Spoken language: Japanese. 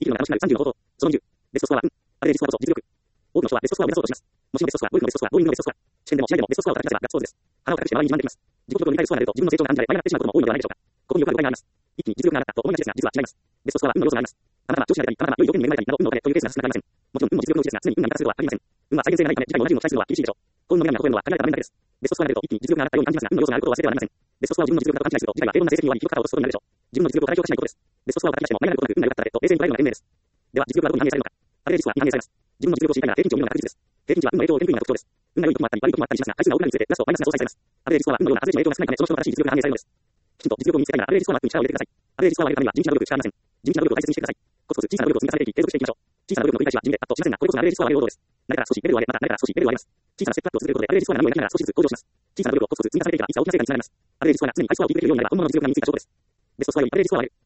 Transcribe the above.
生きるのが楽しくなる30の方法。その20。ベストスコアは、あれで実装こそ実力。多くの人はベストスコアを目指そうとします。もしもベストスコア、ゴルフのベストスコア、ボーイングのベストスコア。試験でも試合でもベストスコアを叩き出せばガッツポーズです。腹を隠して周りに自慢できます。自己記録に対するスコアが出ると自分の成長が感じられ、倍になってしまうことも多いのではないでしょうか。ここによくある誤解があります。一気に実力が上がったと思いがちですが、実は違います。ベストスコアは運の要素があります。たまたま調子が出たり、たまたま良い条件に恵まれたりなど、運のおかげというケースが少なくありません。もちろん運も実力のうちですが、常に運が味方するとは限りません。運は再現性がないため、次回も同じ運を期待するのは厳しいでしょう。幸運の女神が例えるのは限られた場面だけです。ベストスコアが出ると一気に実力が上がったように感じますが、運の要素があることを忘れてはなりません。ベストスコアを自分の実力だと勘違いすると、次回は平凡な成績に終わり記録から落とすことになるでしょう。自分の実力を過大評価しないことです。ベストスコアを叩き出しても何があることなく運が良かっただけと冷静に捉えるのが賢明です。では、実力はどこに反映されるのか。あれで実はに反映されます。自分の実力を知りたいなら平均値を見るのが確実です。平均値は運の影響を受けにくいのが特徴です。運が良い時もあったり、悪い時もあったりしますが、回数が多くなるにつれて、プラスとマイナスが相殺されます。あれで実は運のようなアベレージの影響が少ないため、その人の正しい実力が反映されるのです。きちんと実力を見つけたいなら、アベレージスコアのアップに力を入れてください。アベレージスコアを上げるためには、地道な努力しかありません。地道な努力を大切にしてください。コツコツ小さな努力を積み重ねていき、継続していきましょう。小さな努力の繰り返しは地味でパッとしませんが、これこそアベレージスコアを上げる労働です。慣れたら少しレベルを上げ、また慣れたら少しレベルを上げます。小さなステップアップを続けることで、アベレージスコアが何をやりながら少しずつ向上します。小さな努力をコツコツ積み重ねていけば、いつか大きな成果につながります。アベレージスコアが常に回数を上げてくれるようになれば、本物の実力が身についた証拠です。ベストスコアよりアベレージスコアを上げる。